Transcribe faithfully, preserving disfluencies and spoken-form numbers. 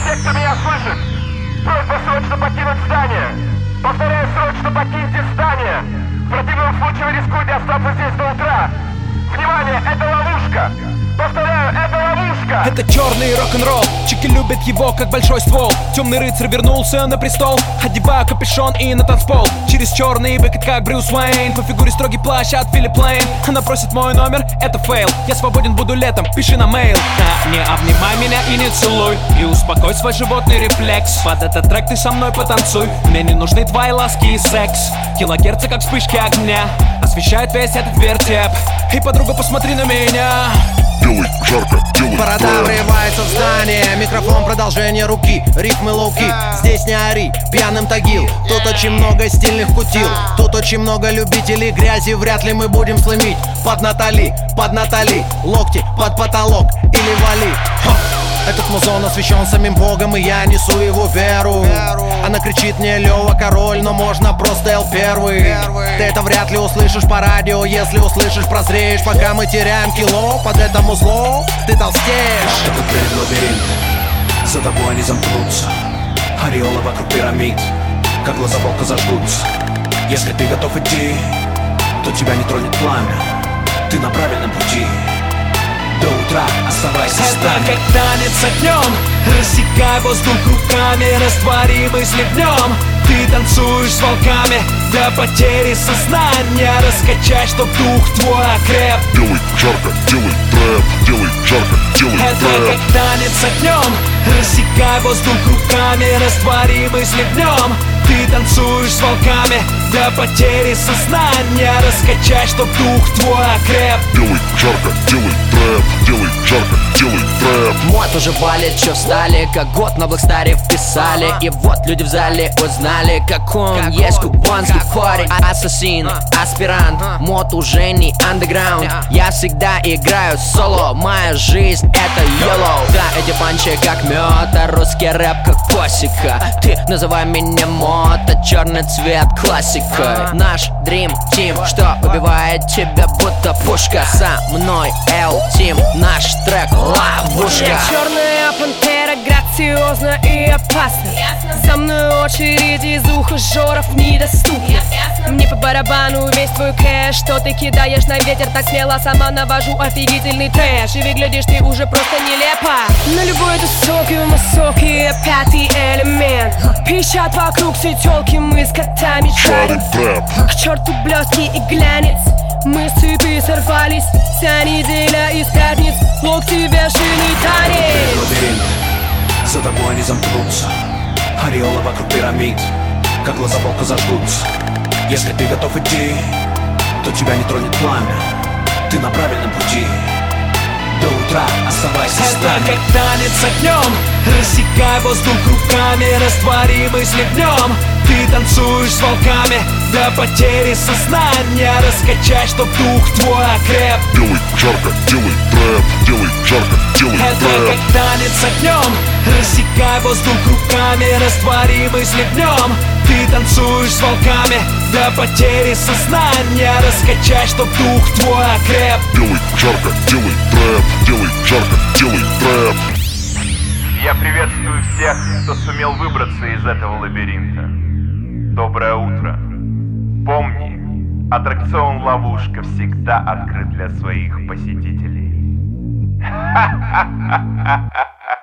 Все, кто меня слышит, просьба срочно покинуть здание. Повторяю, срочно покиньте здание. В противном случае вы рискуете остаться здесь до утра. Внимание, это ловушка. Повторяю, это ловушка. Это черный рок-н-ролл, чики любят его как большой ствол. Темный рыцарь вернулся на престол, одеваю капюшон и на танцпол. Через черный выкат как Брюс Уэйн, по фигуре строгий плащ от Филипп Лейн. Она просит мой номер, это фейл. Я свободен буду летом, пиши на мейл. А, не обнимай меня и не целуй, и успокой свой животный рефлекс. Под этот трек ты со мной потанцуй, мне не нужны твои ласки и секс. Килогерцы как вспышки огня освещают весь этот вертеп. И, подруга, посмотри на меня. Делай жарко, делай. Борода врывается в здание, микрофон продолжение руки, рифмы лоу-ки, здесь не ори, пьяным тагил. Тут очень много стильных кутил, тут очень много любителей грязи. Вряд ли мы будем сломить под Натали, под Натали, локти под потолок или вали. Ха! Этот музон освящен самим Богом, и я несу его веру. Она кричит мне: Лёва король, но можно просто Эл первый. Ты это вряд ли услышишь по радио, если услышишь, прозреешь. Пока мы теряем кило под это музло, ты толстеешь. Это дверь в лабиринт, за тобой они замкнутся. Ореолы вокруг пирамид, как глаза волка зажгутся. Если ты готов идти, то тебя не тронет пламя. Ты на правильном пути. До утра оставайся в стане. Это как танец огнем, рассекай воздух руками, раствори мысли в нем. Ты танцуешь с волками до потери сознания. Раскачай, чтоб дух твой окреп. Делай жарко, делай трэп, делай жарко, делай трэп. Это как танец огнем, рассекай воздух руками, раствори мысли в нем. Ты танцуешь с волками до потери сознания. Раскачай, чтоб дух твой окреп. Делай жарко, делай трэп, делай жарко, делай трэп. Мод уже валит, чё встали, как год на Блэкстаре вписали. И вот люди в зале узнали, как он как есть он, кубанский парень. Ассасин, аспирант, мод уже не андеграунд. Я всегда играю соло, моя жизнь это YOLO. Да, эти панчи как мёд, а русский рэп как классика. Ты называй меня мод, а черный цвет классика. Наш Dream Team, что убивает тебя будто пушка. Со мной L-Team, наш трек ловушка. Я черная пантера, грациозна и опасна. За мной очередь из ухажеров недоступна. Мне по барабану весь твой кэш, что ты кидаешь на ветер так смело. Сама навожу офигительный трэш, и выглядишь ты уже просто нелепо. На любой тусовке высокий пятый элемент. Пищат вокруг все тёлки, мы с котами шарим. К черту блестки и глянец, мы с цепи сорвались. Вся неделя из пятниц, локти вершины танец. Лабиринт, за тобой они замкнутся. Ореолы вокруг пирамид, как глаза волка зажгутся. Если ты готов идти, то тебя не тронет пламя. Ты на правильном пути. До утра оставайся в стане. Это как танец огнем, рассекай воздух руками, раствори мысли в нем. Ты танцуешь с волками до потери сознания. Раскачай, чтоб дух твой окреп. Делай жарко, делай трэп, делай жарко, делай трэп. Это как танец огнем, рассекай воздух руками, раствори мысли в нем. Ты танцуешь с волками до потери сознания. Раскачай, чтоб дух твой окреп. Делай жарко, делай трэп, делай жарко, делай трэп. Я приветствую всех, кто сумел выбраться из этого лабиринта. Доброе утро. Помни, аттракцион «Ловушка» всегда открыт для своих посетителей. Ха-ха-ха-ха-ха.